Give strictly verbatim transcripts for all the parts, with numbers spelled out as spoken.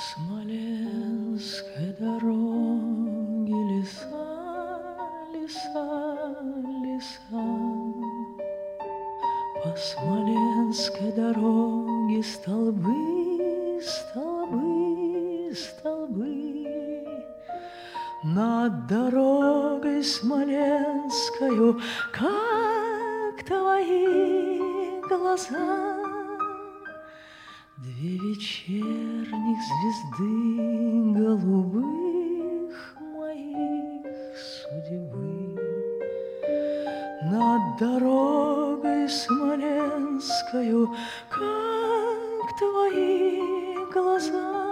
Смоленской дороги леса, леса, леса. По Смоленской дороге столбы, столбы, столбы. Над дорогой смоленскою, как твои глаза, две вечерних звезды голубых моих судьбы. Над дорогой смоленскою, как твои глаза,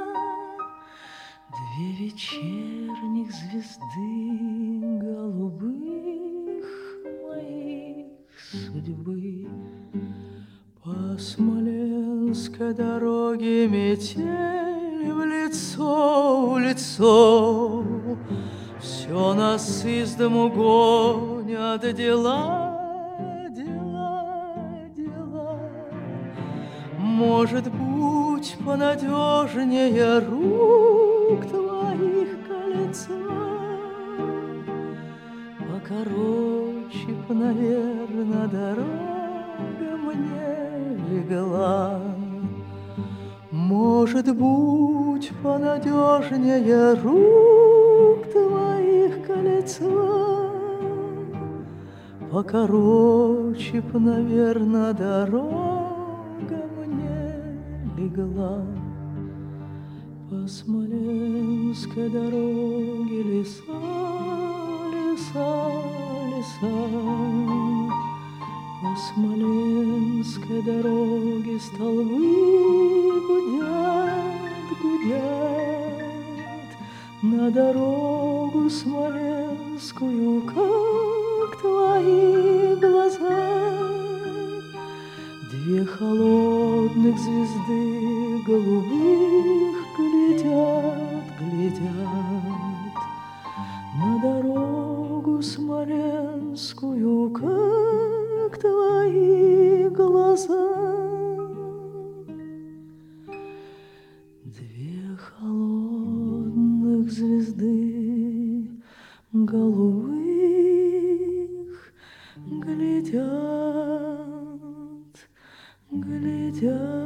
две вечерних звезды голубых моих судьбы. По Смоленской дороге метель в лицо, в лицо. Все нас из дому гонят дела, дела, дела. Может, будь понадежнее рук твоих кольцо, покороче б, наверно, дорога мне легла. Может, будь понадежнее рук твоих кольцо, покороче б, наверно, дорога мне легла. По Смоленской дороге леса, леса, леса. По Смоленской дороге столбы гудят, гудят. На дорогу смоленскую, как твои глаза, две холодных звезды голубых глядят, глядят. На дорогу смоленскую, как твои глаза, две холодных звезды голубых глядят, глядят.